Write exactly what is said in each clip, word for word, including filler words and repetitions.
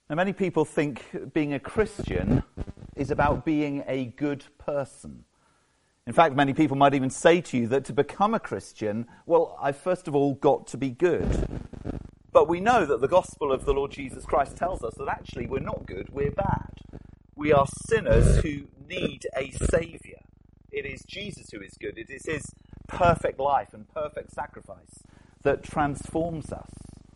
Now, many people think being a Christian is about being a good person. In fact, many people might even say to you that to become a Christian, well, I've first of all got to be good. But we know that the gospel of the Lord Jesus Christ tells us that actually we're not good, we're bad. We are sinners who need a saviour. It is Jesus who is good. It is his perfect life and perfect sacrifice that transforms us.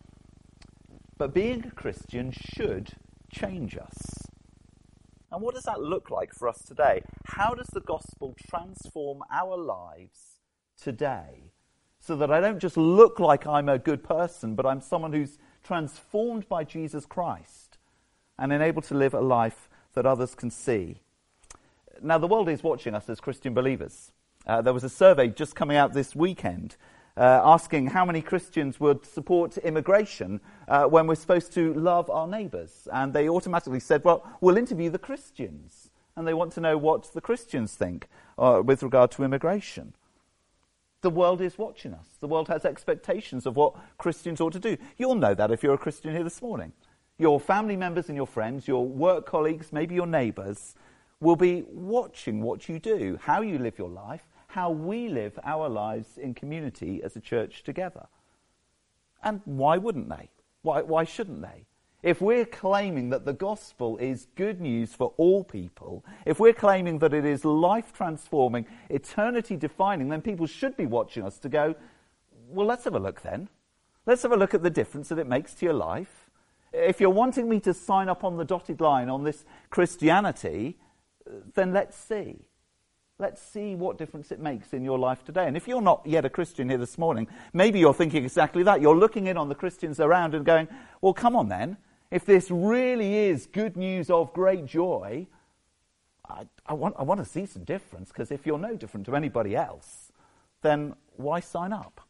But being a Christian should change us. And what does that look like for us today? How does the gospel transform our lives today so that I don't just look like I'm a good person, but I'm someone who's transformed by Jesus Christ and enabled to live a life that others can see? Now, the world is watching us as Christian believers. Uh, there was a survey just coming out this weekend uh, asking how many Christians would support immigration uh, when we're supposed to love our neighbours. And they automatically said, well, we'll interview the Christians. And they want to know what the Christians think uh, with regard to immigration. The world is watching us. The world has expectations of what Christians ought to do. You'll know that if you're a Christian here this morning. Your family members and your friends, your work colleagues, maybe your neighbours, will be watching what you do, how you live your life, how we live our lives in community as a church together. And why wouldn't they? Why, why shouldn't they? If we're claiming that the gospel is good news for all people, if we're claiming that it is life-transforming, eternity-defining, then people should be watching us to go, well, let's have a look then. Let's have a look at the difference that it makes to your life. If you're wanting me to sign up on the dotted line on this Christianity, then let's see. Let's see what difference it makes in your life today. And if you're not yet a Christian here this morning, maybe you're thinking exactly that. You're looking in on the Christians around and going, well, come on then. If this really is good news of great joy, I, I want, I want to see some difference, because if you're no different to anybody else, then why sign up?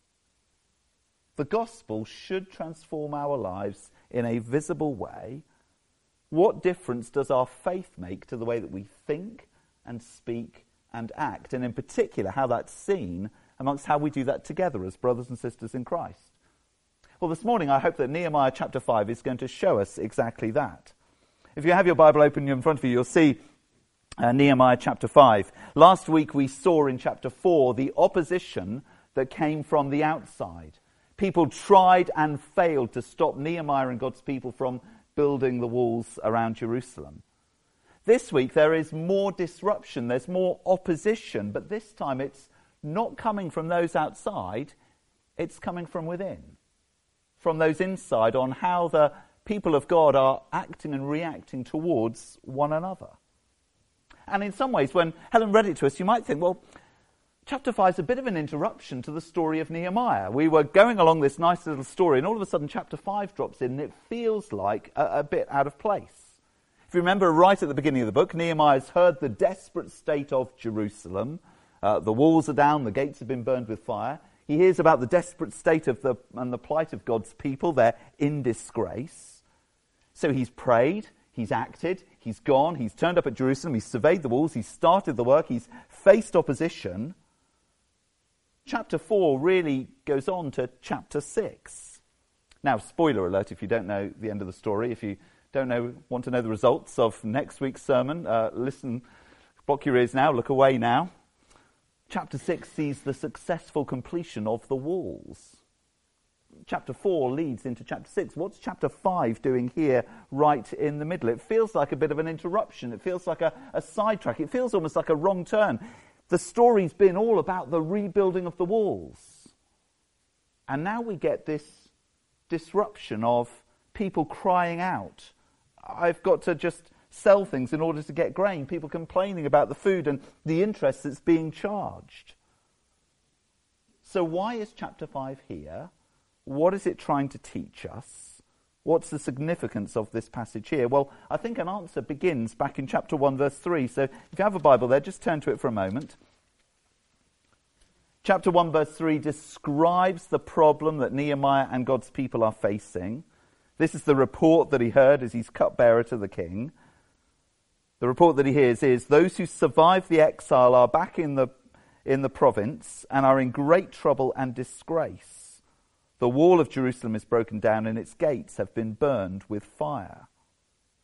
The gospel should transform our lives in a visible way. What difference does our faith make to the way that we think and speak and act? And in particular, how that's seen amongst how we do that together as brothers and sisters in Christ. Well, this morning I hope that Nehemiah chapter five is going to show us exactly that. If you have your Bible open in front of you, you'll see uh, Nehemiah chapter five. Last week we saw in chapter four the opposition that came from the outside. People tried and failed to stop Nehemiah and God's people from building the walls around Jerusalem. This week there is more disruption, there's more opposition, but this time it's not coming from those outside, it's coming from within. From those inside on how the people of God are acting and reacting towards one another. And in some ways, when Helen read it to us, you might think, well, chapter five is a bit of an interruption to the story of Nehemiah. We were going along this nice little story, and all of a sudden chapter five drops in, and it feels like a, a bit out of place. If you remember, right at the beginning of the book, Nehemiah's heard the desperate state of Jerusalem. Uh, the walls are down, the gates have been burned with fire. He hears about the desperate state of the and the plight of God's people. They're in disgrace. So he's prayed, he's acted, he's gone, he's turned up at Jerusalem, he's surveyed the walls, he's started the work, he's faced opposition. Chapter four really goes on to chapter six. Now, spoiler alert if you don't know the end of the story, if you don't know, want to know the results of next week's sermon, uh, listen, block your ears now, look away now. Chapter six sees the successful completion of the walls. Chapter four leads into chapter six. What's chapter five doing here right in the middle? It feels like a bit of an interruption. It feels like a, a sidetrack. It feels almost like a wrong turn. The story's been all about the rebuilding of the walls. And now we get this disruption of people crying out, I've got to just sell things in order to get grain. People complaining about the food and the interest that's being charged. So why is chapter five here? What is it trying to teach us? What's the significance of this passage here? Well, I think an answer begins back in chapter one, verse three. So if you have a Bible there, just turn to it for a moment. Chapter one, verse three describes the problem that Nehemiah and God's people are facing. This is the report that he heard as he's cupbearer to the king. The report that he hears is, those who survived the exile are back in the in the province and are in great trouble and disgrace. The wall of Jerusalem is broken down and its gates have been burned with fire.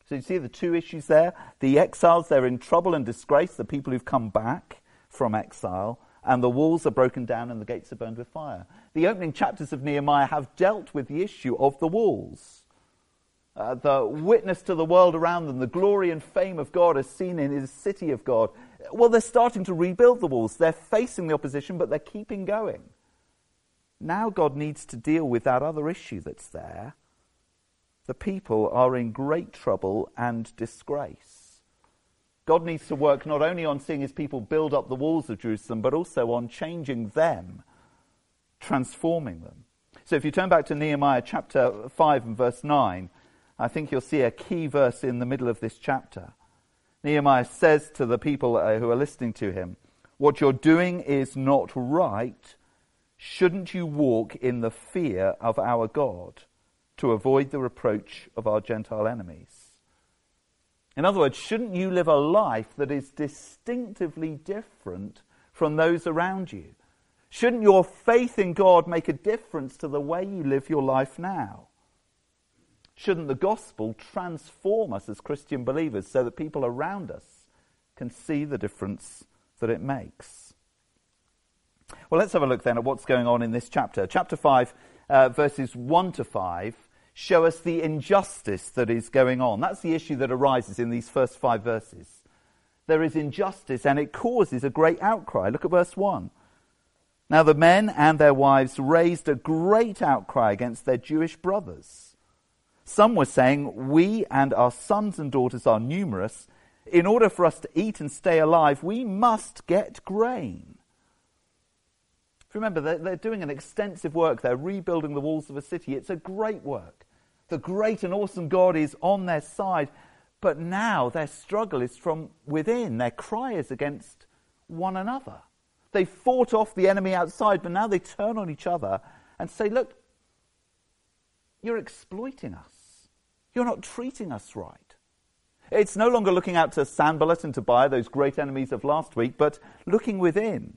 So you see the two issues there. The exiles, they're in trouble and disgrace, the people who've come back from exile, and the walls are broken down and the gates are burned with fire. The opening chapters of Nehemiah have dealt with the issue of the walls. Uh, the witness to the world around them, the glory and fame of God as seen in his city of God. Well, they're starting to rebuild the walls. They're facing the opposition, but they're keeping going. Now God needs to deal with that other issue that's there. The people are in great trouble and disgrace. God needs to work not only on seeing his people build up the walls of Jerusalem, but also on changing them, transforming them. So if you turn back to Nehemiah chapter five and verse nine, I think you'll see a key verse in the middle of this chapter. Nehemiah says to the people who are listening to him, "What you're doing is not right. Shouldn't you walk in the fear of our God to avoid the reproach of our Gentile enemies?" In other words, shouldn't you live a life that is distinctively different from those around you? Shouldn't your faith in God make a difference to the way you live your life now? Shouldn't the gospel transform us as Christian believers so that people around us can see the difference that it makes? Well, let's have a look then at what's going on in this chapter. Chapter five, uh, verses one to five, show us the injustice that is going on. That's the issue that arises in these first five verses. There is injustice and it causes a great outcry. Look at verse one. Now the men and their wives raised a great outcry against their Jewish brothers. Some were saying, "We and our sons and daughters are numerous. In order for us to eat and stay alive, we must get grain." Remember, they're, they're doing an extensive work. They're rebuilding the walls of a city. It's a great work. The great and awesome God is on their side. But now their struggle is from within. Their cry is against one another. They fought off the enemy outside, but now they turn on each other and say, "Look, you're exploiting us. You're not treating us right." It's no longer looking out to Sanballat and Tobiah, those great enemies of last week, but looking within.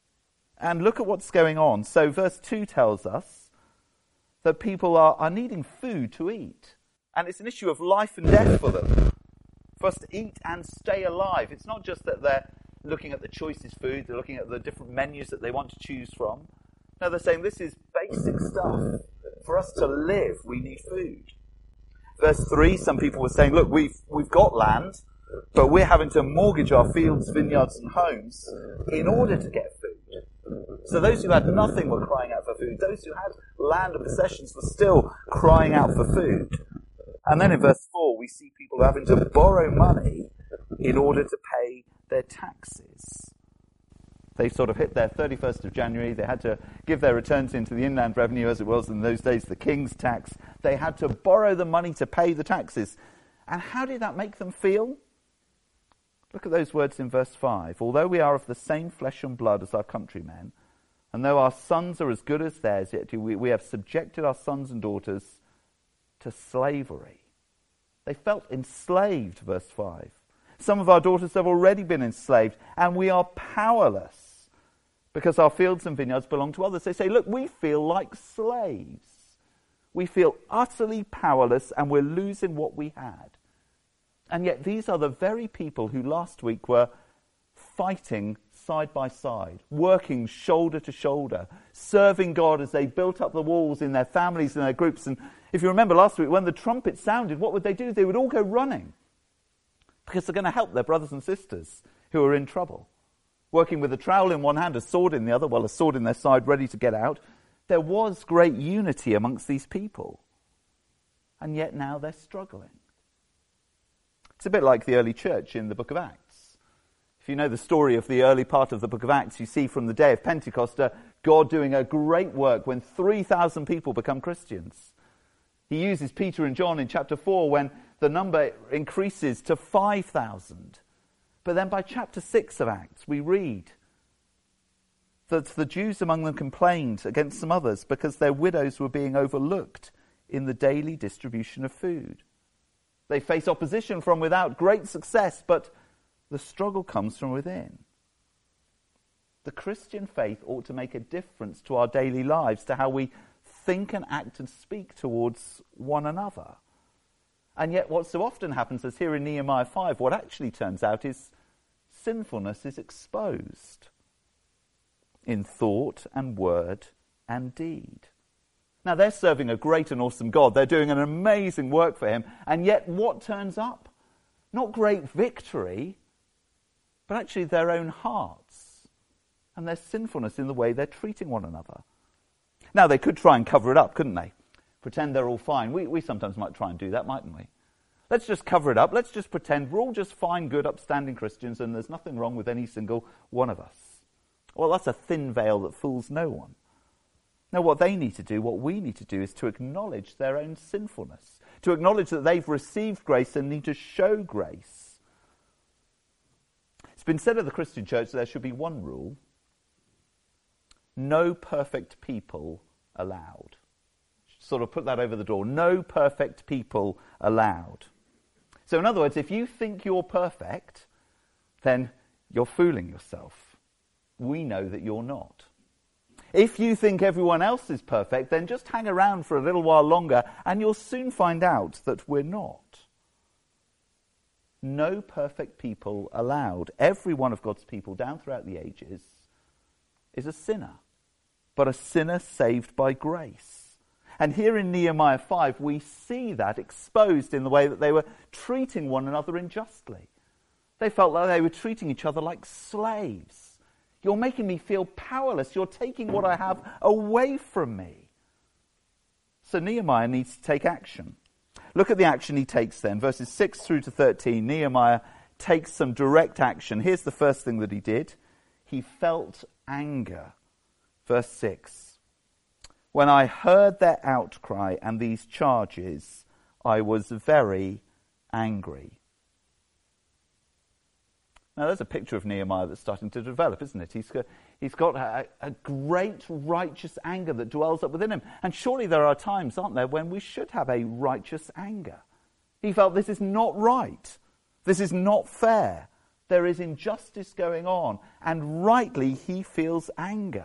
And look at what's going on. So verse two tells us that people are, are needing food to eat. And it's an issue of life and death for them. For us to eat and stay alive. It's not just that they're looking at the choicest food, they're looking at the different menus that they want to choose from. No, they're saying this is basic stuff. For us to live, we need food. Verse three, some people were saying, "Look, we've we've got land, but we're having to mortgage our fields, vineyards and homes in order to get food." So those who had nothing were crying out for food. Those who had land and possessions were still crying out for food. And then in verse four, we see people having to borrow money in order to pay their taxes. They sort of hit their thirty-first of January. They had to give their returns into the inland revenue, as it was in those days, the king's tax. They had to borrow the money to pay the taxes. And how did that make them feel? Look at those words in verse five. "Although we are of the same flesh and blood as our countrymen, and though our sons are as good as theirs, yet we, we have subjected our sons and daughters to slavery." They felt enslaved, verse five. "Some of our daughters have already been enslaved, and we are powerless because our fields and vineyards belong to others." They say, "Look, we feel like slaves. We feel utterly powerless, and we're losing what we had." And yet these are the very people who last week were fighting side by side, working shoulder to shoulder, serving God as they built up the walls in their families and their groups. And if you remember last week, when the trumpet sounded, what would they do? They would all go running because they're going to help their brothers and sisters who are in trouble. Working with a trowel in one hand, a sword in the other, well, a sword in their side, ready to get out. There was great unity amongst these people. And yet now they're struggling. It's a bit like the early church in the book of Acts. If you know the story of the early part of the book of Acts, you see from the day of Pentecost, uh, God doing a great work when three thousand people become Christians. He uses Peter and John in chapter four when the number increases to five thousand. But then by chapter six of Acts, we read that the Jews among them complained against some others because their widows were being overlooked in the daily distribution of food. They face opposition from without, great success, but the struggle comes from within. The Christian faith ought to make a difference to our daily lives, to how we think and act and speak towards one another. And yet what so often happens is here in Nehemiah five, what actually turns out is sinfulness is exposed in thought and word and deed. Now, they're serving a great and awesome God. They're doing an amazing work for him. And yet what turns up? Not great victory, but actually their own hearts and their sinfulness in the way they're treating one another. Now, they could try and cover it up, couldn't they? Pretend they're all fine. We, we sometimes might try and do that, mightn't we? Let's just cover it up. Let's just pretend we're all just fine, good, upstanding Christians and there's nothing wrong with any single one of us. Well, that's a thin veil that fools no one. Now, what they need to do, what we need to do, is to acknowledge their own sinfulness, to acknowledge that they've received grace and need to show grace. It's been said of the Christian church there should be one rule: no perfect people allowed. Sort of put that over the door. No perfect people allowed. So in other words, if you think you're perfect, then you're fooling yourself. We know that you're not. If you think everyone else is perfect, then just hang around for a little while longer and you'll soon find out that we're not. No perfect people allowed. Every one of God's people down throughout the ages is a sinner, but a sinner saved by grace. And here in Nehemiah five, we see that exposed in the way that they were treating one another unjustly. They felt like they were treating each other like slaves. You're making me feel powerless. You're taking what I have away from me. So Nehemiah needs to take action. Look at the action he takes then. Verses six through to thirteen, Nehemiah takes some direct action. Here's the first thing that he did. He felt anger. Verse six. When I heard their outcry and these charges, I was very angry. Now, there's a picture of Nehemiah that's starting to develop, isn't it? He's got, he's got a, a great righteous anger that dwells up within him. And surely there are times, aren't there, when we should have a righteous anger. He felt this is not right. This is not fair. There is injustice going on. And rightly, he feels anger.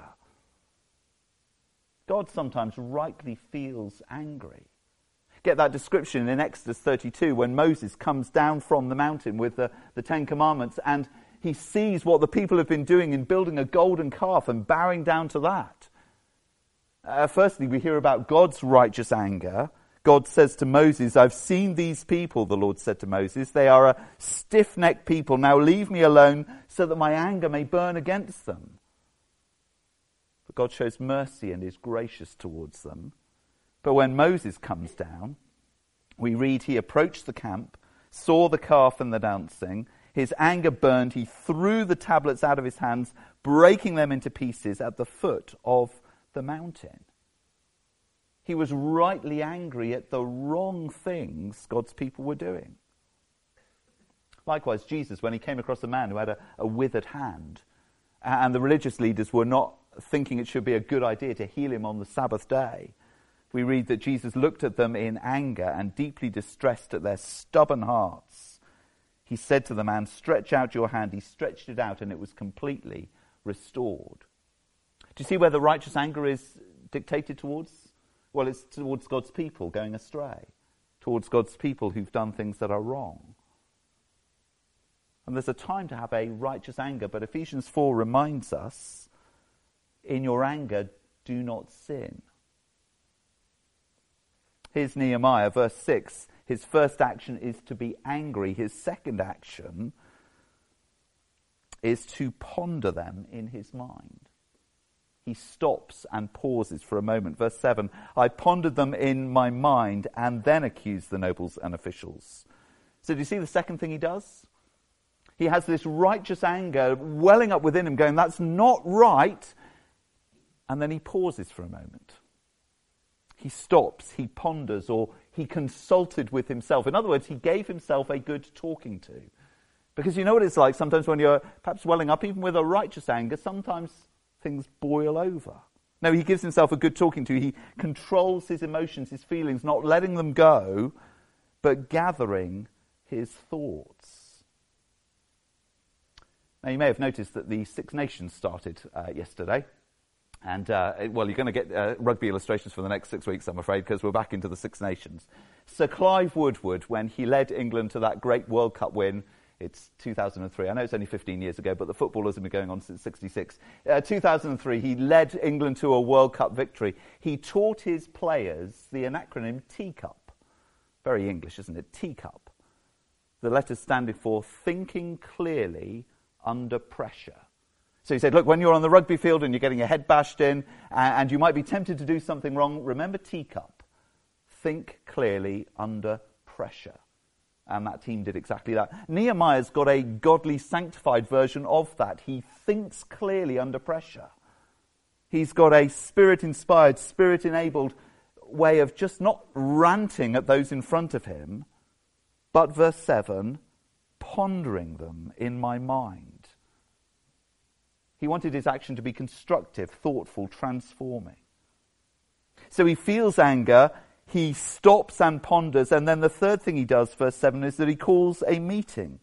God sometimes rightly feels angry. Get that description in Exodus thirty-two when Moses comes down from the mountain with the, the Ten Commandments and he sees what the people have been doing in building a golden calf and bowing down to that. Uh, firstly, we hear about God's righteous anger. God says to Moses, I've seen these people, the Lord said to Moses. They are a stiff-necked people. Now leave me alone so that my anger may burn against them. But God shows mercy and is gracious towards them. But when Moses comes down, we read he approached the camp, saw the calf and the dancing. His anger burned. He threw the tablets out of his hands, breaking them into pieces at the foot of the mountain. He was rightly angry at the wrong things God's people were doing. Likewise, Jesus, when he came across a man who had a, a withered hand, and the religious leaders were not thinking it should be a good idea to heal him on the Sabbath day, we read that Jesus looked at them in anger and deeply distressed at their stubborn hearts. He said to the man, stretch out your hand. He stretched it out and it was completely restored. Do you see where the righteous anger is dictated towards? Well, it's towards God's people going astray, towards God's people who've done things that are wrong. And there's a time to have a righteous anger, but Ephesians four reminds us, in your anger, do not sin. Here's Nehemiah, verse six. His first action is to be angry. His second action is to ponder them in his mind. He stops and pauses for a moment. Verse seven, I pondered them in my mind and then accused the nobles and officials. So do you see the second thing he does? He has this righteous anger welling up within him going, that's not right. And then he pauses for a moment. He stops, he ponders, or he consulted with himself. In other words, he gave himself a good talking to. Because you know what it's like sometimes when you're perhaps welling up, even with a righteous anger, sometimes things boil over. No, he gives himself a good talking to. He controls his emotions, his feelings, not letting them go, but gathering his thoughts. Now, you may have noticed that the Six Nations started uh, yesterday. And, uh, well, you're going to get uh, rugby illustrations for the next six weeks, I'm afraid, because we're back into the Six Nations. Sir Clive Woodward, when he led England to that great World Cup win, it's two thousand three. I know it's only fifteen years ago, but the footballers have been going on since sixty-six. Uh, two thousand three, he led England to a World Cup victory. He taught his players the acronym TEACUP. Very English, isn't it? TEACUP. The letters standing for thinking clearly under pressure. So he said, look, when you're on the rugby field and you're getting your head bashed in and, and you might be tempted to do something wrong, remember TEACUP. Think clearly under pressure. And that team did exactly that. Nehemiah's got a godly, sanctified version of that. He thinks clearly under pressure. He's got a spirit-inspired, spirit-enabled way of just not ranting at those in front of him, but, verse seven, pondering them in my mind. He wanted his action to be constructive, thoughtful, transforming. So he feels anger, he stops and ponders, and then the third thing he does, verse seven, is that he calls a meeting.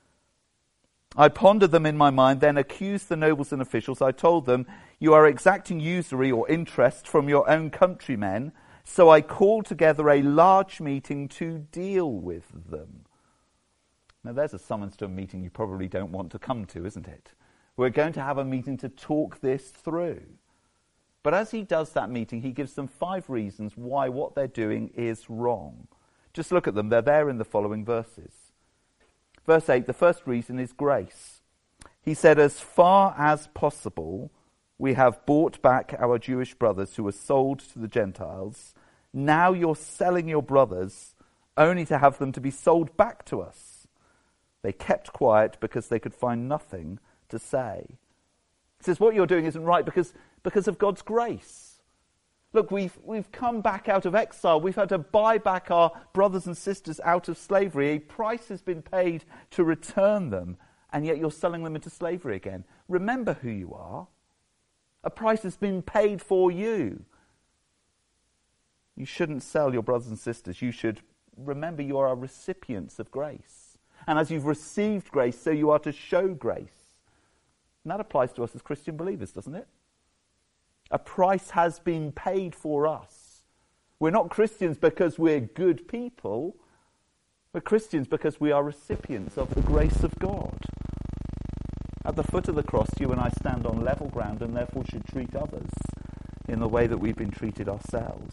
I pondered them in my mind, then accused the nobles and officials. I told them, you are exacting usury or interest from your own countrymen. So I called together a large meeting to deal with them. Now there's a summons to a meeting you probably don't want to come to, isn't it? We're going to have a meeting to talk this through. But as he does that meeting, he gives them five reasons why what they're doing is wrong. Just look at them. They're there in the following verses. Verse eight, the first reason is grace. He said, as far as possible, we have bought back our Jewish brothers who were sold to the Gentiles. Now you're selling your brothers only to have them to be sold back to us. They kept quiet because they could find nothing to say. He says what you're doing isn't right because, because of God's grace. Look, we've, we've come back out of exile. We've had to buy back our brothers and sisters out of slavery. A price has been paid to return them, and yet you're selling them into slavery again. Remember who you are. A price has been paid for you. You shouldn't sell your brothers and sisters. You should remember you are recipients of grace. And as you've received grace, so you are to show grace. And that applies to us as Christian believers, doesn't it? A price has been paid for us. We're not Christians because we're good people. We're Christians because we are recipients of the grace of God. At the foot of the cross, you and I stand on level ground and therefore should treat others in the way that we've been treated ourselves.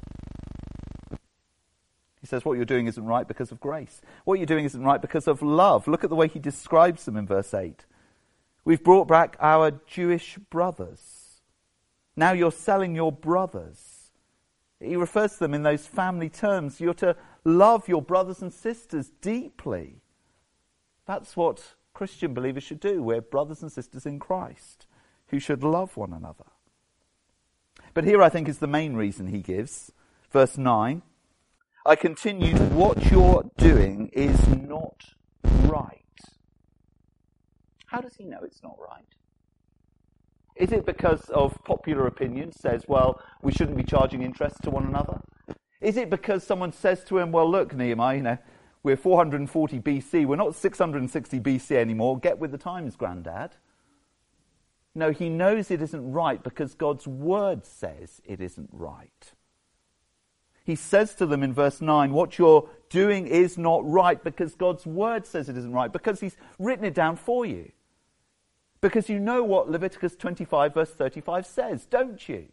He says what you're doing isn't right because of grace. What you're doing isn't right because of love. Look at the way he describes them in verse eight. We've brought back our Jewish brothers. Now you're selling your brothers. He refers to them in those family terms. You're to love your brothers and sisters deeply. That's what Christian believers should do. We're brothers and sisters in Christ who should love one another. But here I think is the main reason he gives. Verse nine. I continued, what you're doing is not right. How does he know it's not right? Is it because of popular opinion says, well, we shouldn't be charging interest to one another? Is it because someone says to him, well, look, Nehemiah, you know, we're four hundred forty B C, we're not six hundred sixty B C anymore, get with the times, Grandad. No, he knows it isn't right because God's word says it isn't right. He says to them in verse nine, what you're doing is not right because God's word says it isn't right, because he's written it down for you. Because you know what Leviticus twenty-five verse thirty-five says, don't you?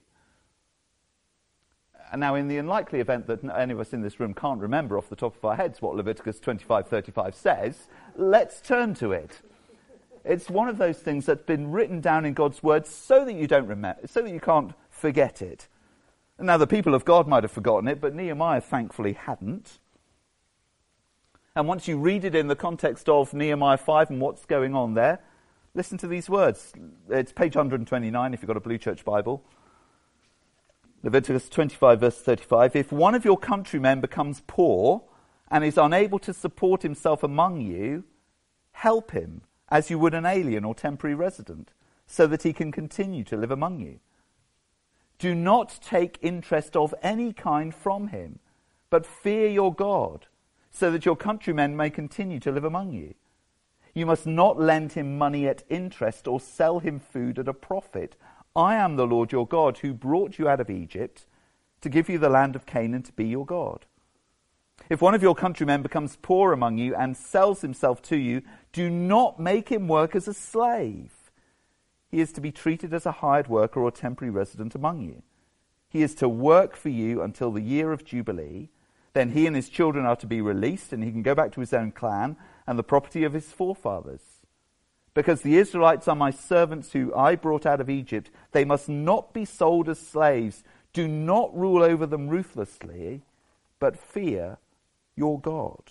And now in the unlikely event that any of us in this room can't remember off the top of our heads what Leviticus twenty-five thirty-five says, let's turn to it. It's one of those things that's been written down in God's word so that you don't remember, so that you can't forget it. Now, the people of God might have forgotten it, but Nehemiah thankfully hadn't. And once you read it in the context of Nehemiah five and what's going on there, listen to these words. It's page one hundred twenty-nine if you've got a Blue Church Bible. Leviticus twenty-five, verse thirty-five. If one of your countrymen becomes poor and is unable to support himself among you, help him as you would an alien or temporary resident, so that he can continue to live among you. Do not take interest of any kind from him, but fear your God, so that your countrymen may continue to live among you. You must not lend him money at interest or sell him food at a profit. I am the Lord your God, who brought you out of Egypt to give you the land of Canaan to be your God. If one of your countrymen becomes poor among you and sells himself to you, do not make him work as a slave. He is to be treated as a hired worker or temporary resident among you. He is to work for you until the year of Jubilee. Then he and his children are to be released, and he can go back to his own clan and the property of his forefathers. Because the Israelites are my servants who I brought out of Egypt, they must not be sold as slaves. Do not rule over them ruthlessly, but fear your God.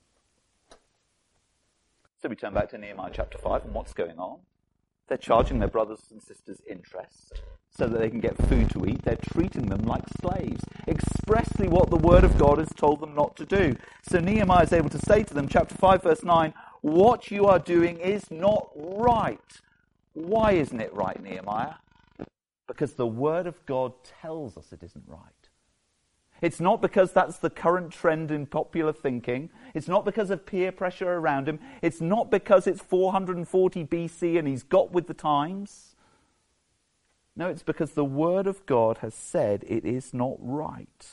So we turn back to Nehemiah chapter five, and what's going on? They're charging their brothers and sisters interest so that they can get food to eat. They're treating them like slaves, expressly what the word of God has told them not to do. So Nehemiah is able to say to them, chapter five, verse nine, what you are doing is not right. Why isn't it right, Nehemiah? Because the word of God tells us it isn't right. It's not because that's the current trend in popular thinking. It's not because of peer pressure around him. It's not because it's four hundred forty B C and he's got with the times. No, it's because the word of God has said it is not right.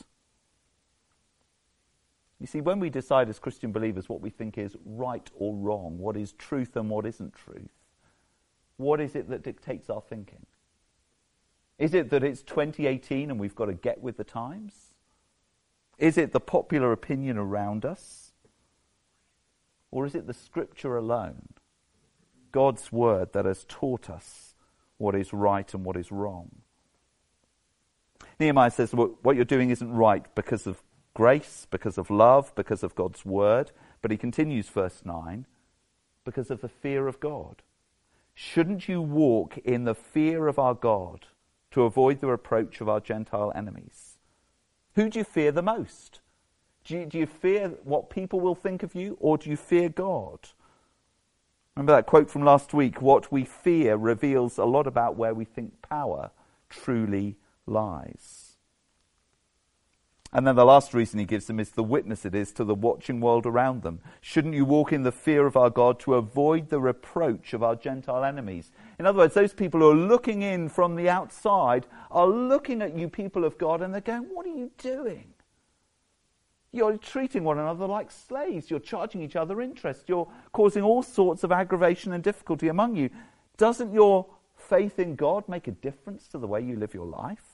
You see, when we decide as Christian believers what we think is right or wrong, what is truth and what isn't truth, what is it that dictates our thinking? Is it that it's twenty eighteen and we've got to get with the times? Is it the popular opinion around us? Or is it the Scripture alone, God's word, that has taught us what is right and what is wrong? Nehemiah says what you're doing isn't right because of grace, because of love, because of God's word. But he continues, verse nine, because of the fear of God. Shouldn't you walk in the fear of our God to avoid the reproach of our Gentile enemies? Who do you fear the most? Do you, do you fear what people will think of you, or do you fear God? Remember that quote from last week, what we fear reveals a lot about where we think power truly lies. And then the last reason he gives them is the witness it is to the watching world around them. Shouldn't you walk in the fear of our God to avoid the reproach of our Gentile enemies? In other words, those people who are looking in from the outside are looking at you people of God and they're going, what are you doing? You're treating one another like slaves. You're charging each other interest. You're causing all sorts of aggravation and difficulty among you. Doesn't your faith in God make a difference to the way you live your life?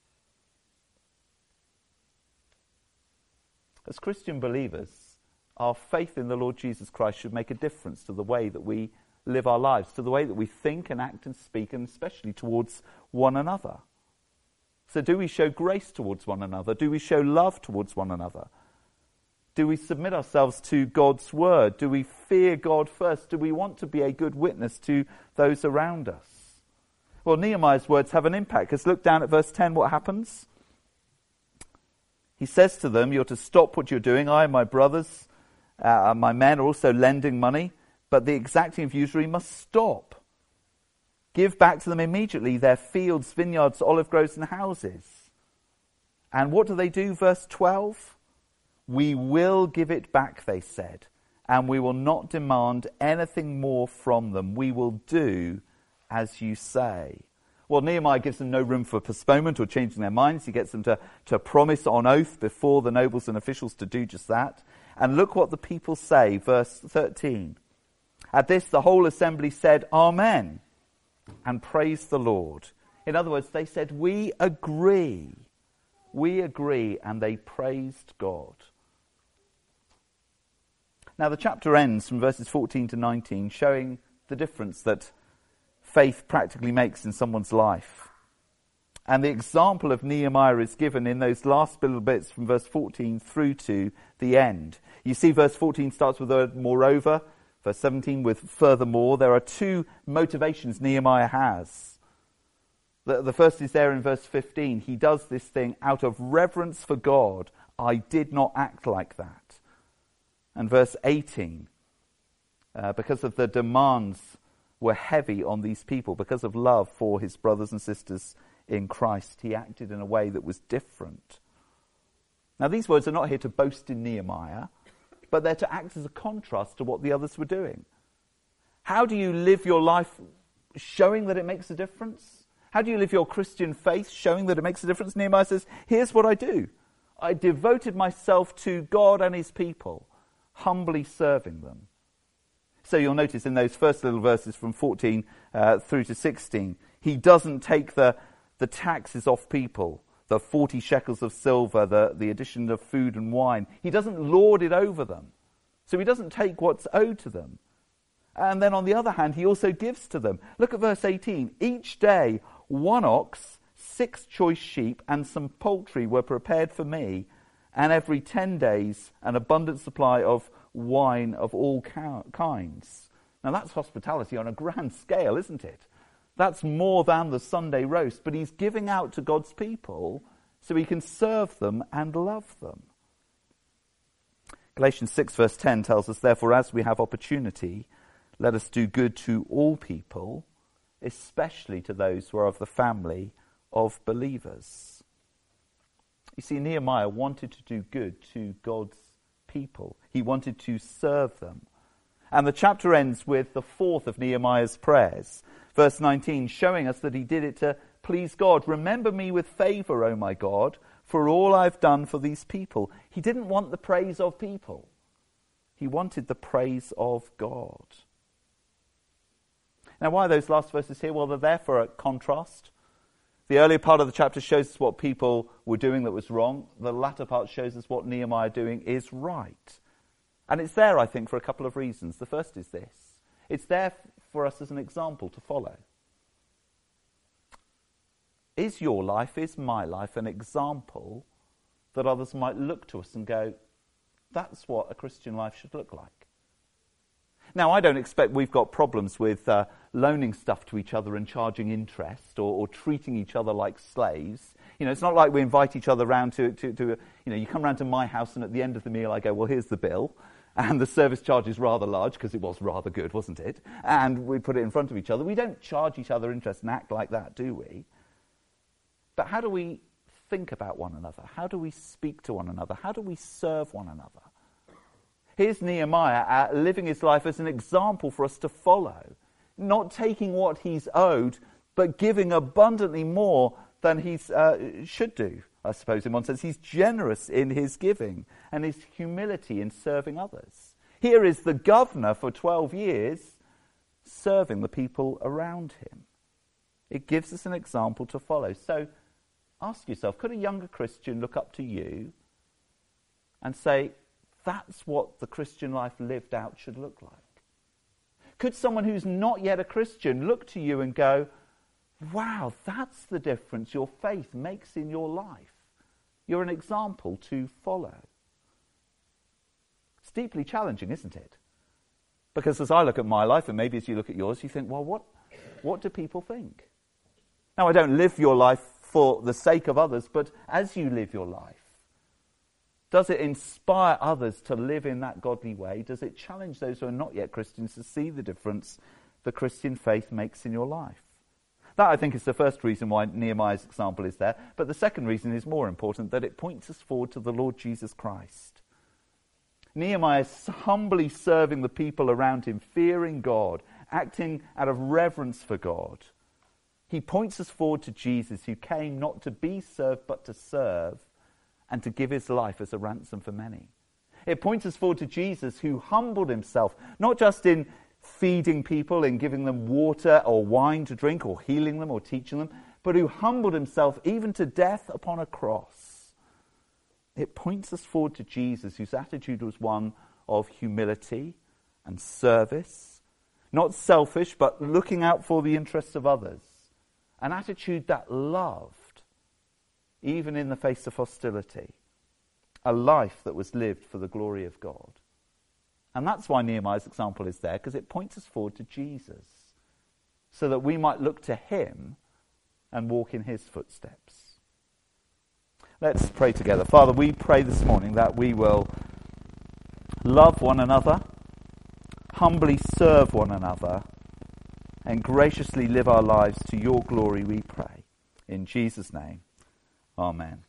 As Christian believers, our faith in the Lord Jesus Christ should make a difference to the way that we live our lives, to the way that we think and act and speak, and especially towards one another. So do we show grace towards one another? Do we show love towards one another? Do we submit ourselves to God's word? Do we fear God first? Do we want to be a good witness to those around us? Well, Nehemiah's words have an impact, because look down at verse ten, what happens? He says to them, you're to stop what you're doing. I and my brothers, uh, my men are also lending money, but the exacting of usury must stop. Give back to them immediately their fields, vineyards, olive groves, and houses. And what do they do? Verse twelve. We will give it back, they said, and we will not demand anything more from them. We will do as you say. Well, Nehemiah gives them no room for postponement or changing their minds. He gets them to, to promise on oath before the nobles and officials to do just that. And look what the people say, verse thirteen. At this, the whole assembly said, Amen, and praised the Lord. In other words, they said, we agree. We agree, and they praised God. Now, the chapter ends from verses fourteen to nineteen, showing the difference that faith practically makes in someone's life. And the example of Nehemiah is given in those last little bits from verse fourteen through to the end. You see, verse fourteen starts with the word moreover, verse seventeen with furthermore. There are two motivations Nehemiah has. The, the first is there in verse fifteen. He does this thing out of reverence for God. I did not act like that. And verse eighteen, uh, because of the demands were heavy on these people, because of love for his brothers and sisters in Christ, he acted in a way that was different. Now, these words are not here to boast in Nehemiah, but they're to act as a contrast to what the others were doing. How do you live your life showing that it makes a difference? How do you live your Christian faith showing that it makes a difference? Nehemiah says, here's what I do. I devoted myself to God and his people, humbly serving them. So you'll notice in those first little verses from fourteen uh, through to sixteen, he doesn't take the, the taxes off people, the forty shekels of silver, the, the addition of food and wine. He doesn't lord it over them. So he doesn't take what's owed to them. And then on the other hand, he also gives to them. Look at verse eighteen. Each day, one ox, six choice sheep, and some poultry were prepared for me, and every ten days an abundant supply of wine of all kinds. Now that's hospitality on a grand scale, isn't it? That's more than the Sunday roast, but he's giving out to God's people so he can serve them and love them. Galatians six verse ten tells us, therefore, as we have opportunity, let us do good to all people, especially to those who are of the family of believers. You see, Nehemiah wanted to do good to God's people. He wanted to serve them. And the chapter ends with the fourth of Nehemiah's prayers, verse nineteen, showing us that he did it to please God. Remember me with favour, O my God, for all I've done for these people. He didn't want the praise of people. He wanted the praise of God. Now, why are those last verses here? Well, they're there for a contrast. The earlier part of the chapter shows us what people were doing that was wrong. The latter part shows us what Nehemiah doing is right. And it's there, I think, for a couple of reasons. The first is this. It's there for us as an example to follow. Is your life, is my life, an example that others might look to us and go, that's what a Christian life should look like? Now, I don't expect we've got problems with uh, loaning stuff to each other and charging interest or, or treating each other like slaves. You know, it's not like we invite each other round to, to, to, you know, you come round to my house and at the end of the meal I go, well, here's the bill. And the service charge is rather large because it was rather good, wasn't it? And we put it in front of each other. We don't charge each other interest and act like that, do we? But how do we think about one another? How do we speak to one another? How do we serve one another? Here's Nehemiah uh, living his life as an example for us to follow, not taking what he's owed, but giving abundantly more than he uh, should do, I suppose, in one sense. He's generous in his giving and his humility in serving others. Here is the governor for twelve years serving the people around him. It gives us an example to follow. So ask yourself, could a younger Christian look up to you and say, that's what the Christian life lived out should look like? Could someone who's not yet a Christian look to you and go, wow, that's the difference your faith makes in your life. You're an example to follow. It's deeply challenging, isn't it? Because as I look at my life, and maybe as you look at yours, you think, well, what, what do people think? Now, I don't live your life for the sake of others, but as you live your life, does it inspire others to live in that godly way? Does it challenge those who are not yet Christians to see the difference the Christian faith makes in your life? That, I think, is the first reason why Nehemiah's example is there. But the second reason is more important, that it points us forward to the Lord Jesus Christ. Nehemiah is humbly serving the people around him, fearing God, acting out of reverence for God. He points us forward to Jesus, who came not to be served, but to serve, and to give his life as a ransom for many. It points us forward to Jesus, who humbled himself, not just in feeding people, in giving them water or wine to drink, or healing them or teaching them, but who humbled himself even to death upon a cross. It points us forward to Jesus, whose attitude was one of humility and service, not selfish, but looking out for the interests of others. An attitude that loved, even in the face of hostility. A life that was lived for the glory of God. And that's why Nehemiah's example is there, because it points us forward to Jesus, so that we might look to him and walk in his footsteps. Let's pray together. Father, we pray this morning that we will love one another, humbly serve one another, and graciously live our lives to your glory, we pray. In Jesus' name, amen.